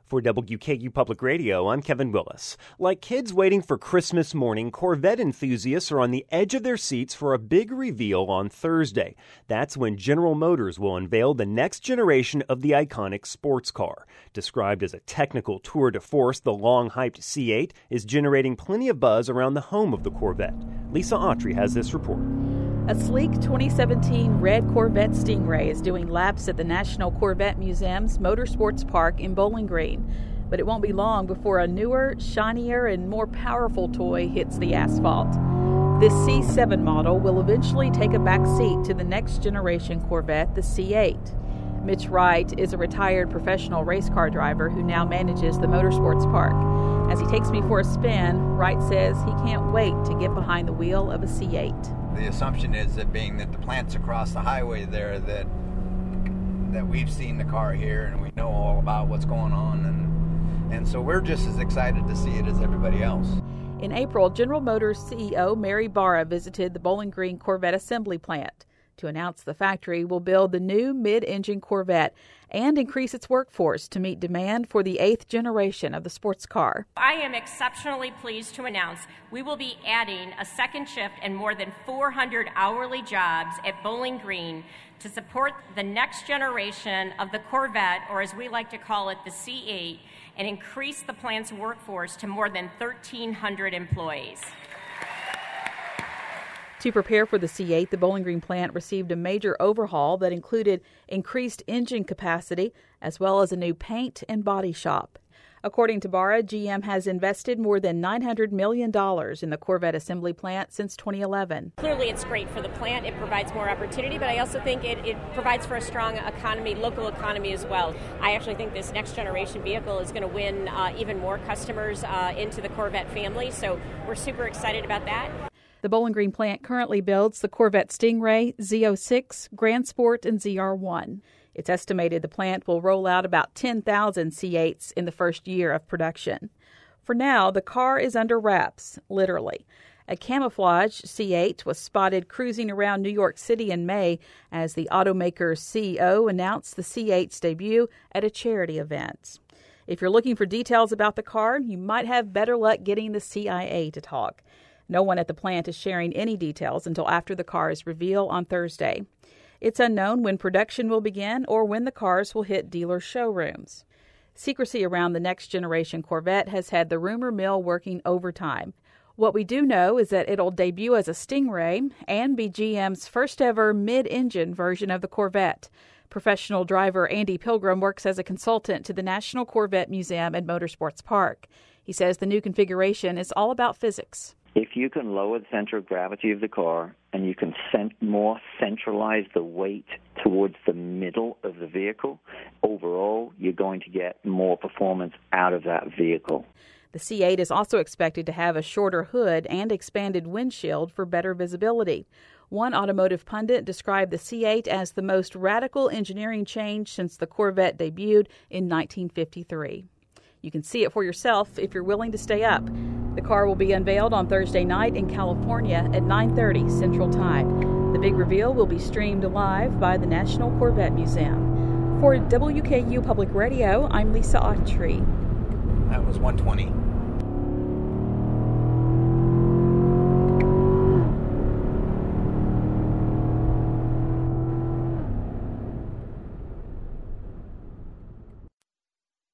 For WKU Public Radio, I'm Kevin Willis. Like kids waiting for Christmas morning, Corvette enthusiasts are on the edge of their seats for a big reveal on Thursday. That's when General Motors will unveil the next generation of the iconic sports car. Described as a technical tour de force, the long-hyped C8 is generating plenty of buzz around the home of the Corvette. Lisa Autry has this report. A sleek 2017 red Corvette Stingray is doing laps at the National Corvette Museum's Motorsports Park in Bowling Green. But it won't be long before a newer, shinier, and more powerful toy hits the asphalt. This C7 model will eventually take a back seat to the next generation Corvette, the C8. Mitch Wright is a retired professional race car driver who now manages the Motorsports Park. As he takes me for a spin, Wright says he can't wait to get behind the wheel of a C8. The assumption is that being that the plant's across the highway there, that we've seen the car here and we know all about what's going on, and so we're just as excited to see it as everybody else. In April, General Motors CEO Mary Barra visited the Bowling Green Corvette assembly plant to announce the factory will build the new mid-engine Corvette and increase its workforce to meet demand for the 8th generation of the sports car. I am exceptionally pleased to announce we will be adding a second shift and more than 400 hourly jobs at Bowling Green to support the next generation of the Corvette, or as we like to call it, the C8, and increase the plant's workforce to more than 1,300 employees. To prepare for the C8, the Bowling Green plant received a major overhaul that included increased engine capacity as well as a new paint and body shop. According to Barra, GM has invested more than $900 million in the Corvette assembly plant since 2011. Clearly, it's great for the plant. It provides more opportunity, but I also think it provides for a strong economy, local economy as well. I actually think this next generation vehicle is going to win even more customers into the Corvette family, so we're super excited about that. The Bowling Green plant currently builds the Corvette Stingray, Z06, Grand Sport, and ZR1. It's estimated the plant will roll out about 10,000 C8s in the first year of production. For now, the car is under wraps, literally. A camouflage C8 was spotted cruising around New York City in May as the automaker's CEO announced the C8's debut at a charity event. If you're looking for details about the car, you might have better luck getting the CIA to talk. No one at the plant is sharing any details until after the car's reveal on Thursday. It's unknown when production will begin or when the cars will hit dealer showrooms. Secrecy around the next generation Corvette has had the rumor mill working overtime. What we do know is that it'll debut as a Stingray and be GM's first ever mid-engine version of the Corvette. Professional driver Andy Pilgrim works as a consultant to the National Corvette Museum and Motorsports Park. He says the new configuration is all about physics. If you can lower the center of gravity of the car and you can more centralize the weight towards the middle of the vehicle, overall, you're going to get more performance out of that vehicle. The C8 is also expected to have a shorter hood and expanded windshield for better visibility. One automotive pundit described the C8 as the most radical engineering change since the Corvette debuted in 1953. You can see it for yourself if you're willing to stay up. The car will be unveiled on Thursday night in California at 9:30 Central Time. The big reveal will be streamed live by the National Corvette Museum. For WKU Public Radio, I'm Lisa Autry. That was 120.